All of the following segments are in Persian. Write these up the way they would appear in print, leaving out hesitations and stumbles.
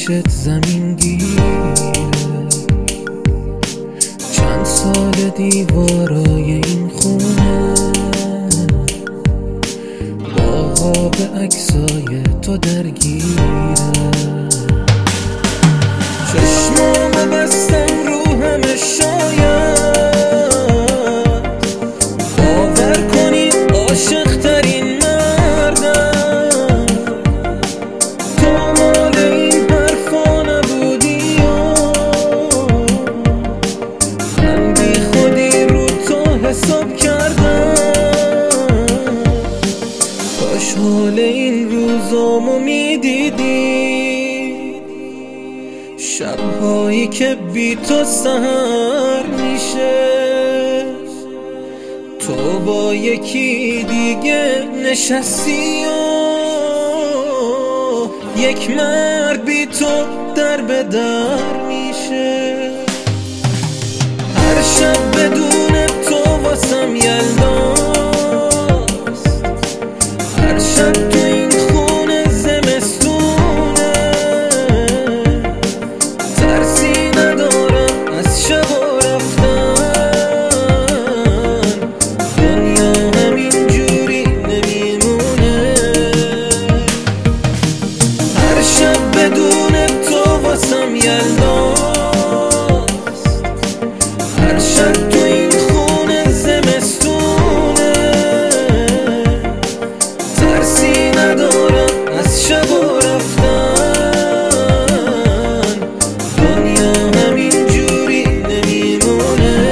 پیشت زمین گیره، چند سال دیوارای این خونه با خواب عکسای تو درگیره. چشمامو بستم رو همه، شاید باور کنی عاشق ترین مردم، تو مال این حرفا نبودی و من بی خودی رو تو حساب کردم. کاش حال این روزامو میدیدی، شبهایی که بی تو سحر میشه، تو با یکی دیگه نشستی و یک مرد بی تو در به در میشه. هر شب بدون تو واسم یلداست، هر شب تو این خونه زمستونه، ترسی ندارم از شب و رفتن، دنیا همین جوری نمیمونه. هر شب بدون تو واسم یلداست، هر شب تو این خونه زمستونه، ترسی ندارم از شب و رفتن، دنیا همین جوری نمیمونه.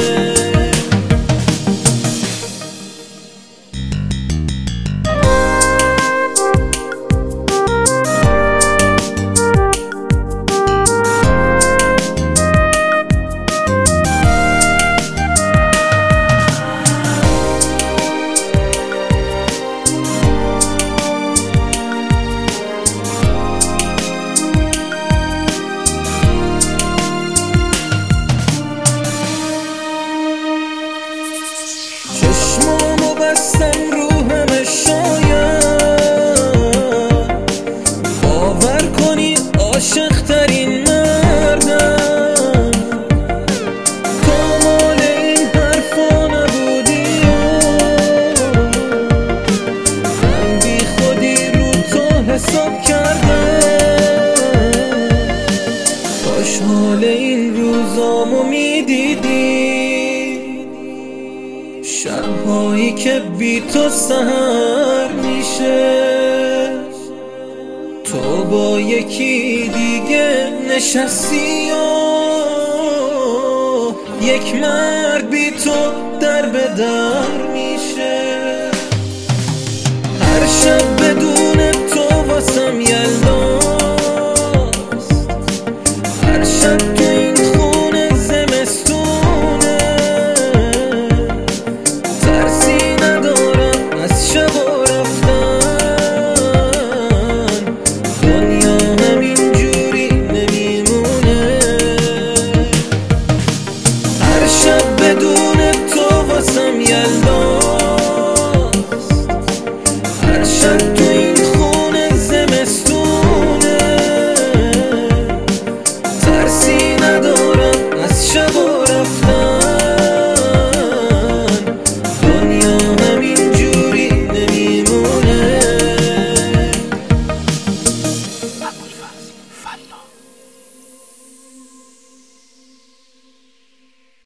چشمامو بستم رو همه، شاید باور کنی عاشق ترین مردم، تو مال این حرفا نبودی و من بی خودی رو تو حساب کردم. کاش حال این روزامو میدیدی، شبهایی که بی تو سحر میشه، تو با یکی دیگه نشستی و یک مرد بی تو در به در میشه. هر شب بدون تو واسم یلداست، هر شب تو این خونه زمستونه، ترسی ندارم از شب و رفتن، دنیا همین جوری نمیمونه. هر شب بدون تو واسم یلداست، هر شب